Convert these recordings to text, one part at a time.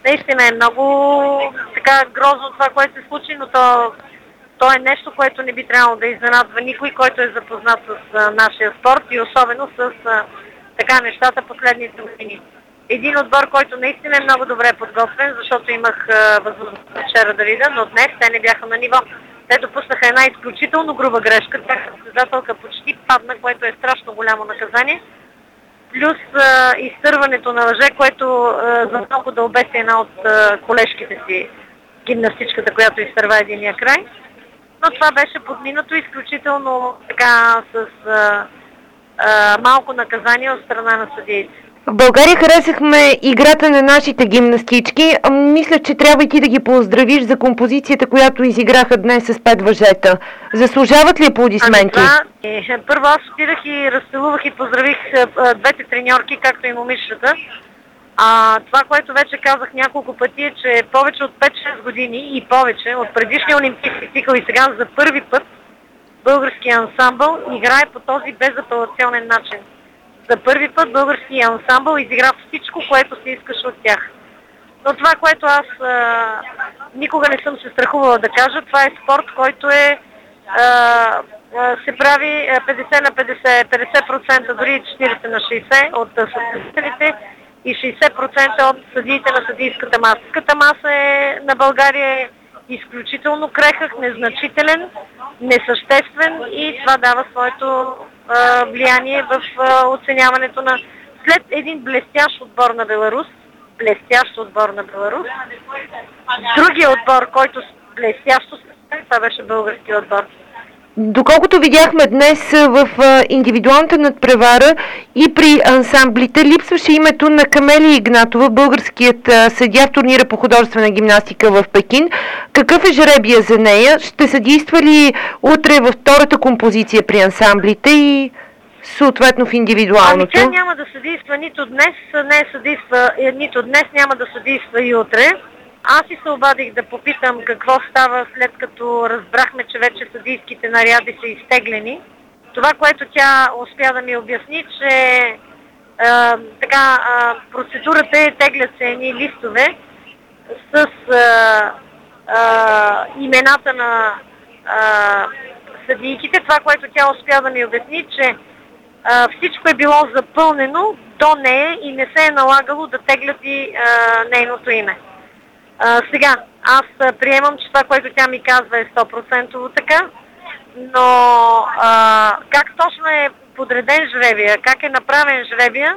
Наистина е много така грозно това, което се случи, но то е нещо, което не би трябвало да изненадва никой, който е запознат с нашия спорт и особено с така нещата последните години. Един отбор, който наистина е много добре подготвен, защото имах възможност вчера да видя, но днес те не бяха на ниво. Те допуснаха една изключително груба грешка. Тяхната състезателка почти падна, което е страшно голямо наказание. Плюс изтърването на лъже, което за малко да обеси една от колежките си, гимнастичката, която изтърва единия край. Но това беше подминато изключително така с малко наказание от страна на съдиите. В България харесахме играта на нашите гимнастички. Мисля, че трябва и ти да ги поздравиш за композицията, която изиграха днес с 5 въжета. Заслужават ли аплодисменти? Първо аз отидах и разцелувах и поздравих двете треньорки, както и момичетата. Това, което вече казах няколко пъти е, че повече от 5-6 години и повече от предишния олимпийски цикъл и сега за първи път българския ансамбъл играе по този безапелационен начин. За първи път българския ансамбъл изигра всичко, което се искаше от тях. Но това, което аз никога не съм се страхувала да кажа, това е спорт, който се прави 50 на 50, 50%, дори 40 на 60 от състезателите и 60% от съдиите на съдийската маса. Съдийската маса на България е изключително крехък, незначителен, несъществен и това дава своето влияние в оценяването на след един блестящ отбор на Беларус, другия отбор, който блестящо се, това беше български отбор. Доколкото видяхме днес в индивидуалната надпревара и при ансамблите, липсваше името на Камелия Игнатова, българският съдия в турнира по художествена гимнастика в Пекин. Какъв е жребия за нея? Ще съдейства ли утре във втората композиция при ансамблите и съответно в индивидуалното? Тя няма да съдейства нито днес, нито днес, няма да съдейства и утре. Аз и се обадих да попитам какво става, след като разбрахме, че вече съдийските наряди са изтеглени. Това, което тя успя да ми обясни, че процедурата е, теглят се едни листове с имената на съдийките. Това, което тя успя да ми обясни, че всичко е било запълнено до нея и не се е налагало да теглят и нейното име. Сега, аз приемам, че това, което тя ми казва е 100% така, но как точно е подреден жребия, как е направен жребия,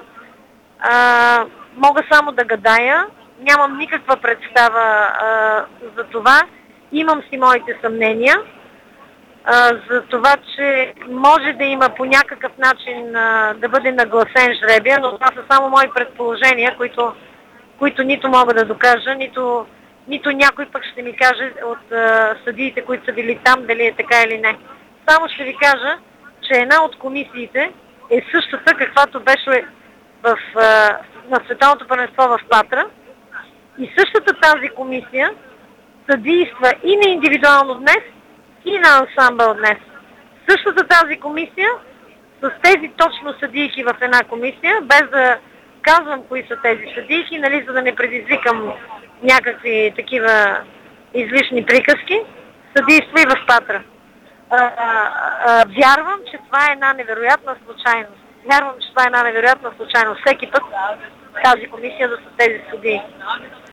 мога само да гадая, нямам никаква представа за това, имам си моите съмнения за това, че може да има по някакъв начин да бъде нагласен жребия, но това са само мои предположения, които нито мога да докажа, нито някой пък ще ми каже от съдиите, които са били там, дали е така или не. Само ще ви кажа, че една от комисиите е същата, каквато беше на Световното първенство в Патра. И същата тази комисия съдийства и на индивидуално днес, и на ансамбъл днес. Същата тази комисия, с тези точно съдийки в една комисия, без да казвам кои са тези съдийки, нали, за да не предизвикам някакви такива излишни приказки, съдийства и в Патра. Вярвам, че това е една невероятна случайност. Всеки път тази комисия да са тези съдии.